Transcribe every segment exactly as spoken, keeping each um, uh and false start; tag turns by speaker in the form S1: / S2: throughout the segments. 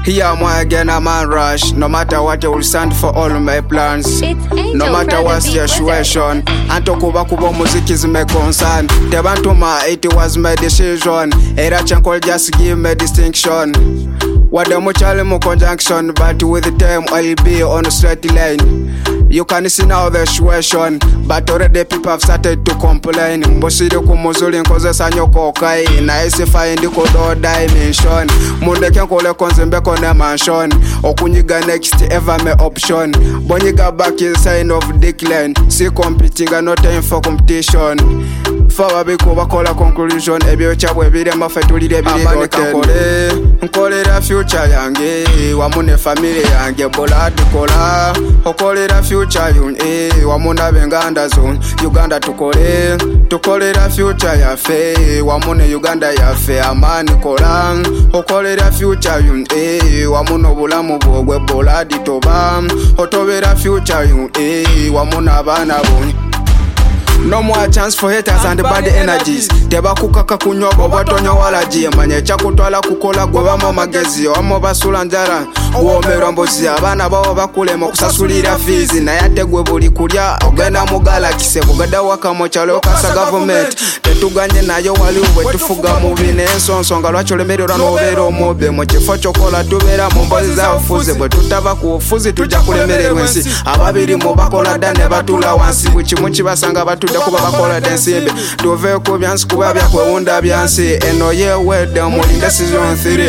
S1: Here am I again, a man rush. No matter what, I will stand for all my plans. No matter what's the situation. And to kuba kuba music is my concern. Tebantuma, it was my decision. Era chankol just give me distinction. What the mutual mo conjunction, but with the time I'll be on a straight line. You can see now the situation, but already people have started to complain. Mbosiri kumuzuli nkoze sanyo kokai. Na isi find the kodo dimension. Munde kenkole konzembe kone mansion. Okunyiga next ever my option. Bonyiga back is sign of decline. See competing and no time for competition. Fawa biko bakola conclusion. Ebyo chabwe bide mafetulide bide nkole nkolera future yange wamune family yange bola dukola okolera future yun eh wamuna benganda zone Uganda tukole tukolera future yafe wamune Uganda yafe amani kola okolera future yun eh wamuna bulamu bwogwe bola ditoba otobera future yun eh wamuna abana bonye. No more chance for haters and bad energies. Teba kukaka kunyobo batonyo walaji. Manye chakutwala kukola gwa bama magezi. Wamo basula njara uomero mbozi. Abana bawo bakulemo kusasulira fizi. Na yate gwe buli kulya ogenda mu galaxy. Kugada waka mochalo kasa government. Tetuganye nayo wali uwe tufuga mubine ensonso nga lwacho lemerera n'obero mobe. Mu kifo chokola tubera mu mbozi za ufuze. Bwe tutaba ku ufuzi tujja kulemererwa ensi. Ababiri mu bakola dane batula wansi. Bukimu kibasanga batu kuba bakola densimbe tuve ku byansi kuba byakwewunda byansi eno yewedde mulinda season three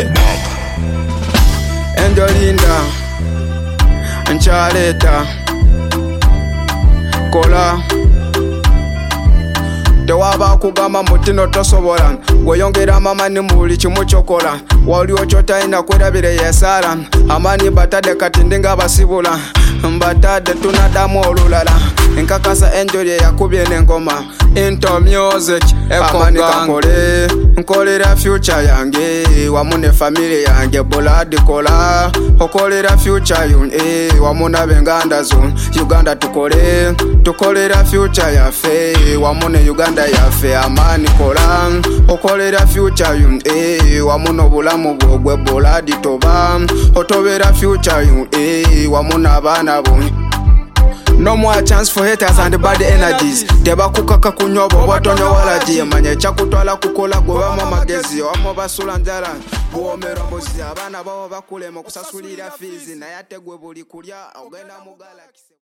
S1: endolinda nchaleta kola tewaba kugamba mutino tosobola weyongera amamani muli kimu kyokola waliwo kyotalina kwerabire yesala amani batade kati ndinga basibula mbatade tunadamu olulala nkakasa enjoli yakubye n'engoma into music ekonika nkole nkolera future yange wamune family yange boladi kola okolera future yun eh wamuna benganda zone Uganda tukole tukolera future yafe wamune Uganda yafe amani kola okolera future yun eh wamuno bulamu bwogwe boladi toba otobera future yun eh wamuna abana bonye. No more chance for haters and bad energies. Teba kukaka kunyobo batonyo walaji. Manye chakutwala kukola gwe bama magezi. Wamo basula njala uomero mbozi. Abana bawo bakulemo kusasulira fizi. Na yate gwe buli kulya ogenda mu galaxy.